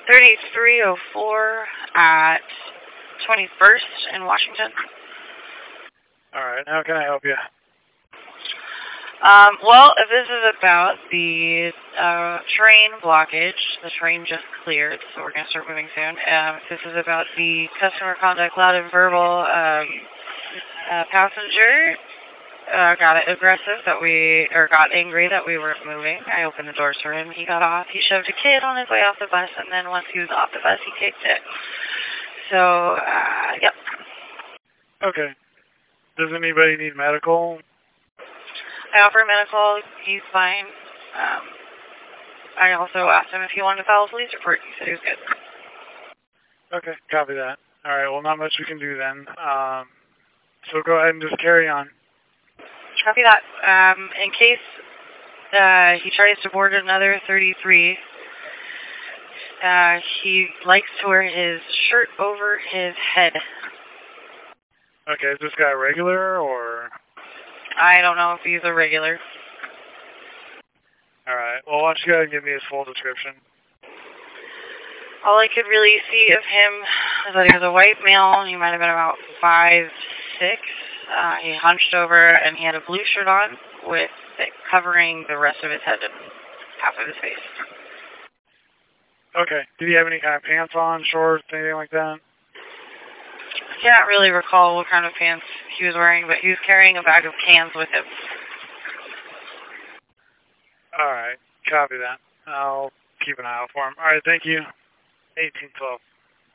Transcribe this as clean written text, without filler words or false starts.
3304 at 21st in Washington. Alright, how can I help you? Well, if this is about the train blockage, the train just cleared, so we're going to start moving soon. If this is about the customer contact, loud and verbal passenger got aggressive got angry that we weren't moving. I opened the doors for him. He got off. He shoved a kid on his way off the bus, and then once he was off the bus, he kicked it. So, yep. Okay. Does anybody need medical? I offer medical. He's fine. I also asked him if he wanted to file a police report. He said he was good. Okay, copy that. Alright, well, not much we can do then. So go ahead and just carry on. Copy that. In case he tries to board another 33, he likes to wear his shirt over his head. Okay, is this guy regular or? I don't know if he's a regular. Alright, well, why don't you go ahead and give me his full description? All I could really see of him was that he was a white male. He might have been about 5'6". He hunched over, and he had a blue shirt on with it covering the rest of his head and half of his face. Okay. Did he have any kind of pants on, shorts, anything like that? I can't really recall what kind of pants he was wearing, but he was carrying a bag of cans with him. Alright, copy that. I'll keep an eye out for him. Alright, thank you. 1812.